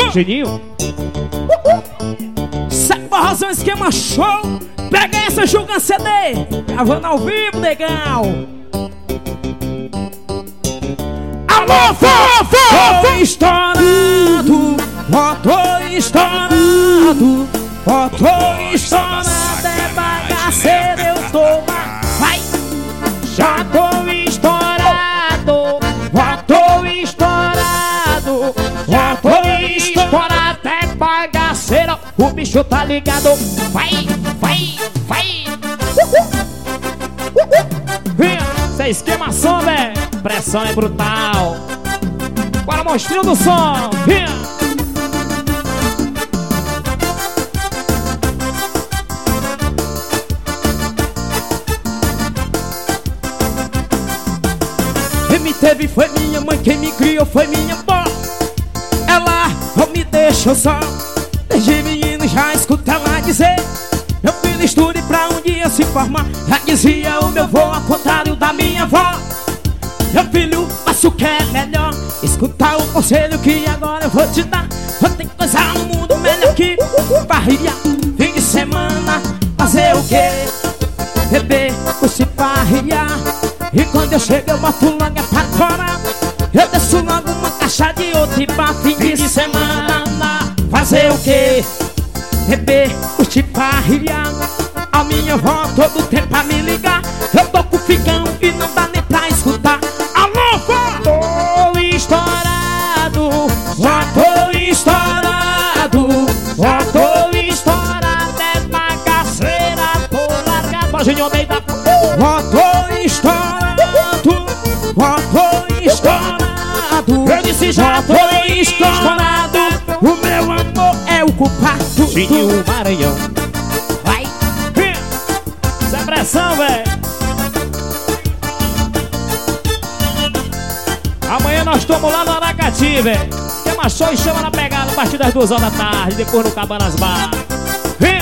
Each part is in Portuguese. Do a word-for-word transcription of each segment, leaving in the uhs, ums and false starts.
Geninho. Saborrosão, esquema show. Pega essa, Julga C D. Gravando ao vivo, negão. Alô, fofo! Tô estourado, ó, tô estourado, ó, tô estourado. É bagaceiro, eu tô. Vai! Já tô estourado, ó, tô estourado, ó, tô estourado. É bagaceiro, o bicho tá ligado. Vai, vai, vai. Isso é esquemação, velho. Pressão é brutal. Bora, monstrinho do som. Vinha. Quem me teve foi minha mãe, quem me criou foi minha avó. Ela não me deixou só. Desde menino já escuta ela dizer: meu filho, estude pra um dia se formar. Já dizia o meu vô, ao contrário da minha avó. Meu filho, faça o que é melhor. Escuta o conselho que agora eu vou te dar. Não tem coisa no mundo melhor que farria. Fim de semana, fazer o quê? Beber, curtir, farria. E quando eu chego eu boto logo é pra fora. Eu desço logo uma caixa de outro e pra fim de semana. Fazer o quê? Beber, curtir, farria. A minha avó todo tempo a me ligar. Eu tô com o figão e não dá nem pra escutar. Alô, vó! Tô estourado, já tô estourado, já tô estourado. É bagaceira, tô largado. Bojinho Almeida. Já tô estourado, já tô estourado. Eu disse já tô estourado. O meu amor é o culpado. Geninho Maranhão. Vai. Isso é pressão, velho. Amanhã nós estamos lá no Aracati, velho. Esquema show e chama na pegada a partir das duas horas da tarde. Depois no Cabanas Bar. Vem!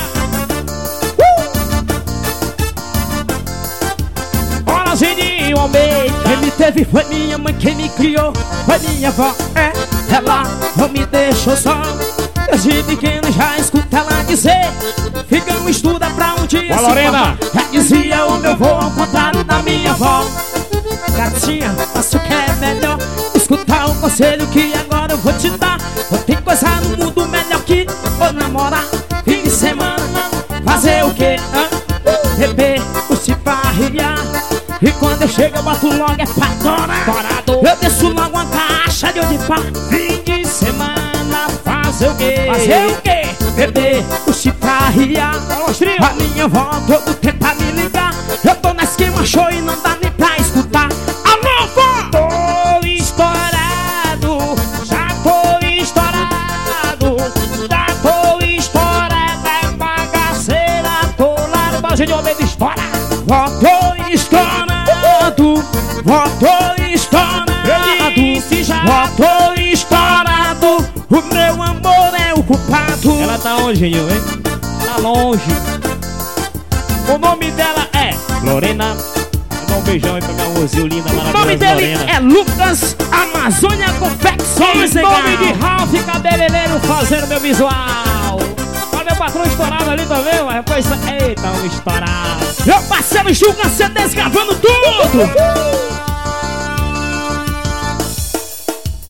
Bora, Geninho Almeida. Quem me teve foi minha mãe, quem me criou foi minha avó. É, ela não me deixou só. Desde pequeno já escuta ela dizer: figão, estuda pra um dia Boa, se Lorena. formar. Já dizia o meu vô, ao contrário da minha avó. Gatinha, faça o que é melhor. Escutar o conselho que agora eu vou te dar. Não tem coisa no mundo melhor que ou namorar. Fim de semana, fazer o que? Beber, curtir, farriar. E quando eu chego eu boto logo é pra torar. Eu desço logo uma caixa de ouro. Fim de semana, fazer o que? Fazer o que? Beber, curtir, farriar. A minha avó todo tempo a me ligar. Eu tô na esquema show e não dá nem pra escutar. Alô, vó! Tô estourado, já tô estourado, já tô estourado. É bagaceira, tô lá no Bojinho Almeida, estoura. Vó, tô estourado, vó, tô estourado, vó, tô estourado. O meu amor é o culpado. Ela tá onde, Geninho, hein? Tá longe. O nome dela é Lorena. Vou dar um beijão aí pra minha amorzinho linda, maravilhosa. O nome dele Lorena. é Lucas Amazônia Confecções. Em nome de Ralph Cabeleireiro fazendo meu visual. Olha meu patrão estourado ali também, mas depois... Eita, um estourado. Meu parceiro Julga C D gravando tudo.